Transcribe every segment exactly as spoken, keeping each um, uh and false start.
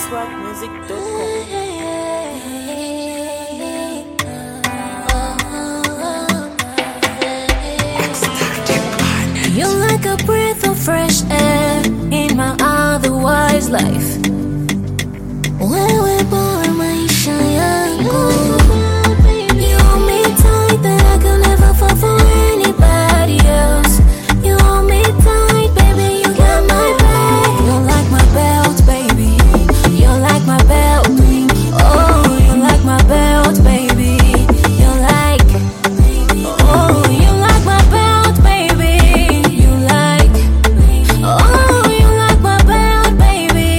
swag music dot com. You're like a breath of fresh air in my otherwise life. Wewe bora maisha yangu. You hold me tight that I could never fall for anybody else. You hold me tight, baby, you got my back. You're like my belt, baby. You're like my belt. Oh, you're like my belt, baby. You're like, oh, you like my belt, baby. You like, oh, you like my belt, baby.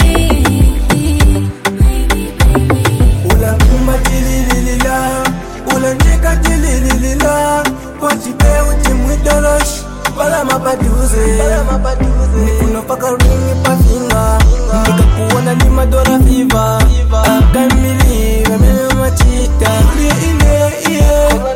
Ula kumba tililila, ula njeka tililila. Wachipe uchi mwidolosh, wala mabaduze. Nikuno paka ringi pa finga, nika kuwana ni madora viva. Akamili, wemele machita. Uli ine iye.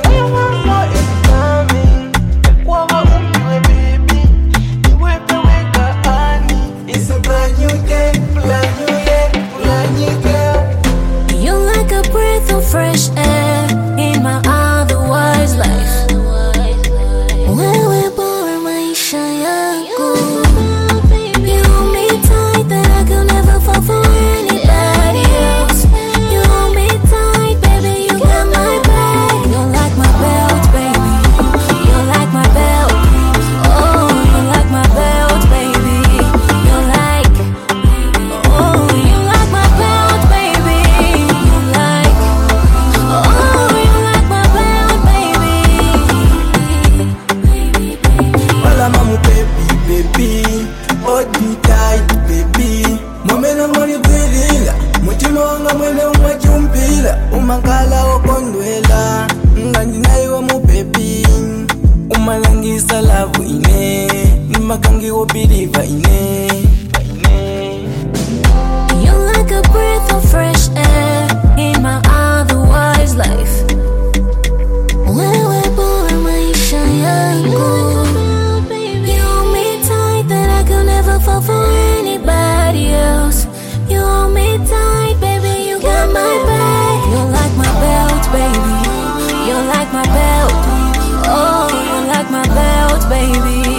It's a brand new day, brand new day, brand new girl. You're like a breath of fresh air in my otherwise life. Wewe bora maisha yangu. You hold me tight that I could never fall for anybody else. You hold me tight, baby, you got my back. You're like my belt, baby. You're like my belt. Oh, you're like my belt, baby. You're like, oh, you like my belt, baby. You like, oh, you like my belt, baby. Wala mamu baby, baby. Hold me tight, baby. Mwemena mwani kwilila, mutima wanga mwene umachumpila. Umangala wakondwela, ngani naiwa mu baby. Umalangisa lavu ine, nimakangi wo believe ine. You're like a breath of fresh air in my otherwise life. Wewe bora maisha yangu. You hold me tight that I could never fall for anybody else. You hold me tight, baby, you got my back. You're like my belt, baby. You're like my belt. Oh, you're like my belt, baby.